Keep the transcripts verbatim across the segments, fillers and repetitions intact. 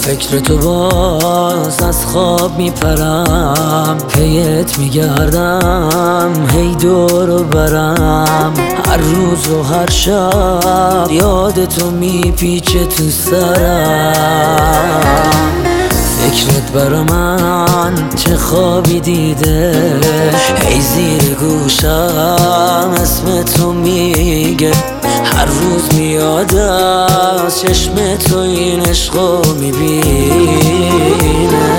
فکر تو باز از خواب میپرم، پیت میگردم هی دور و برم، هر روز و هر شب یاد تو میپیچه تو سرم. فکرت برا من چه خوابی دیده، هی زیر گوشم اسم تو میگه، هر روز میاد از چشم تو این عشقو میبینه.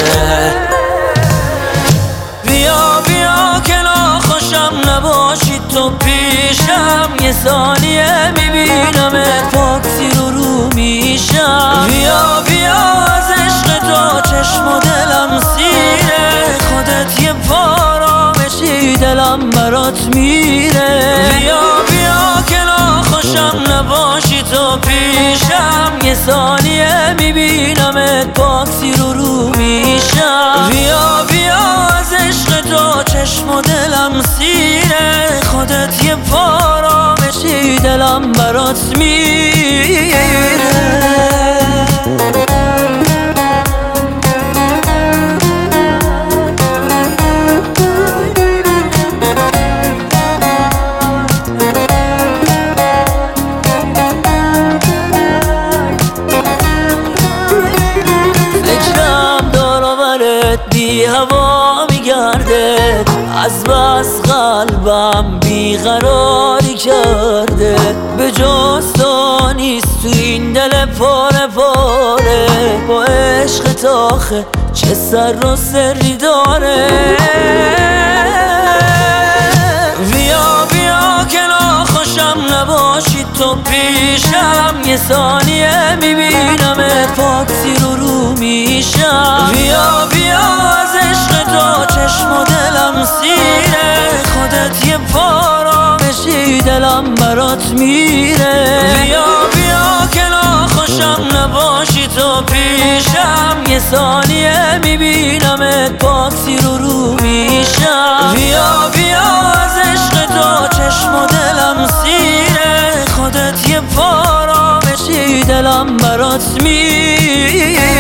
بیا بیا که ناخوشم نباشی تو پیشم، یه ثانیه میبینم پاکسی رو رو میشم. بیا بیا از عشق تو چشم و دلم سیره، خودت یه پارامشی دلم برات میره. بیا بیا که ناخوشم نباشی تو پیشم، یه ثانیه میبینم پاکسی رو رو میشم. بیا بیا از عشق تو چشم و دلم سیره، خودت یه پارامشی دلم برات میره. بی هوا میگرده، از بس قلبم بیقراری کرده، به جز تو نیست تو این دل پاره پاره، با عشق تاخه چه سر و سری داره. بیا بیا که ناخوشم نباشی تو پیشم، یه ثانیه میبینم پاکسی رو رو میشم. بیا بیا از عشق تو چشم و دلم سیره، خودت یه پارامشی دلم برات میره. بیا بیا که ناخوشم نباشی تو پیشم، یه ثانیه میبینم پاکسی رو رو میشم. بیا بیا از عشق تو چشم و دلم سیره، خودت یه پارامشی دلم برات میره.